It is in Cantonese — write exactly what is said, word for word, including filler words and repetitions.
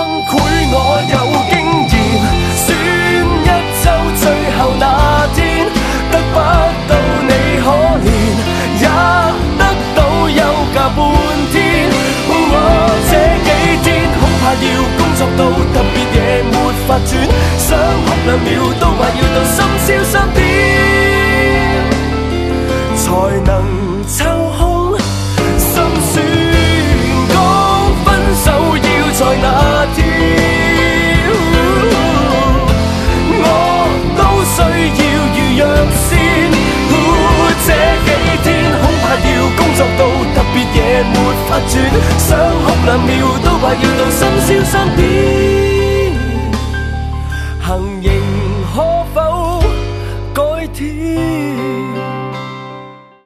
潰我有經驗，選一週最後那天，得不到你可憐，也得到休假半天。我這幾天恐怕要工作到特別夜沒法轉，想哭兩秒都快要到深宵三點，才能抽空心宣講分手要在那天，我都需要預約先。這幾天恐怕要工作到特別夜沒法轉，想哭兩秒都快要到深宵三點。